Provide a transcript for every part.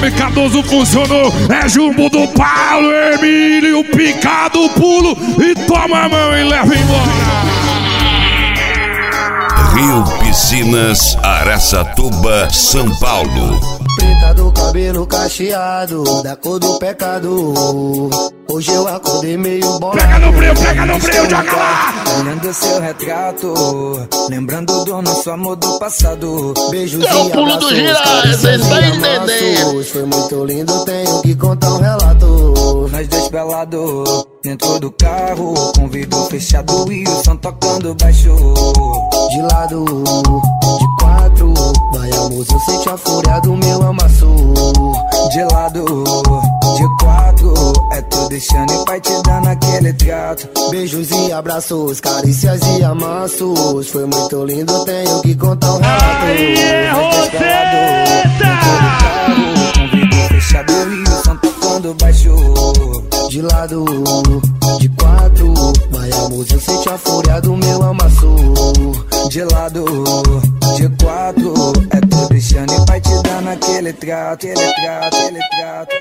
M14 funcionou. É jumbo do Paulo, Emílio, picado, pulo e toma a mão e leva embora. Rio Piscinas, Araçatuba, São Paulo. Preta do cabelo cacheado, da cor do pecado. Hoje eu acordei meio bolado. Pega no frio, joga lá! Olhando seu retrato, lembrando do nosso amor do passado. Beijos É o pulo do gira, vocês estão entendendo? Foi muito lindo, tenho que contar um relato. Nós dois pelados, dentro do carro, com vidro fechado e o som tocando baixo. De lado, de quatro, vai amor, eu sente a fúria do meu amasso. De lado, de quatro, é tu deixando e pai te dando aquele trato. Beijos e abraços, carícias e amassos. Foi muito lindo, tenho que contar um relato. Aí, Com vidro fechado e o som tocando baixo. De lado, de quatro, vai amor, eu sente a fúria do meu amasso. De lado, de quatro, é tu deixando e pai te dando aquele trato, aquele trato, aquele trato.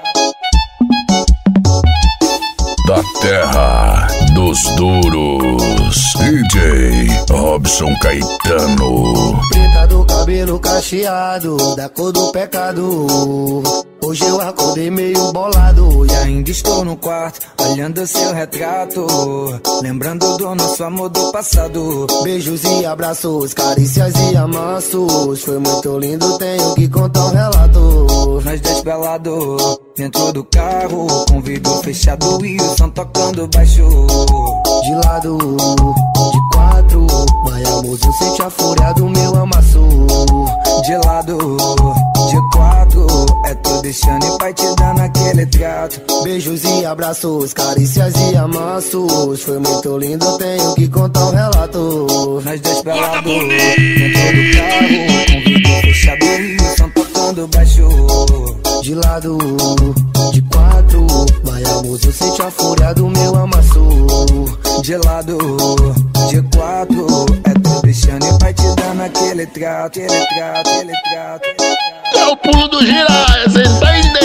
Da terra dos duros, DJ Robson Caetano. Preta do cabelo cacheado, da cor do pecado. Hoje eu acordei meio bolado E ainda estou no quarto, olhando seu retrato, lembrando do nosso amor do passado. Beijos e abraços, carícias e amassos. Foi muito lindo, tenho que contar um relato. Nós dois pelados, dentro do carro, com vidro fechado e o som tocando baixo. De lado, de quatro, vai amor, eu sente a fúria do meu amasso. De lado, de quatro, é tu deixando e pai te dando aquele trato. Beijos e abraços, carícias e amassos. Foi muito lindo, tenho que contar um relato. Nós dois pelados, dentro do carro, com vidro fechado e o som tocando baixo. De lado, de quatro, vai amor, eu sente a fúria do meu amasso. De lado, de quatro, é tu deixando e pai te dando aquele trato, aquele trato, aquele trato. É o pulo do gira, vocês estão entendendo?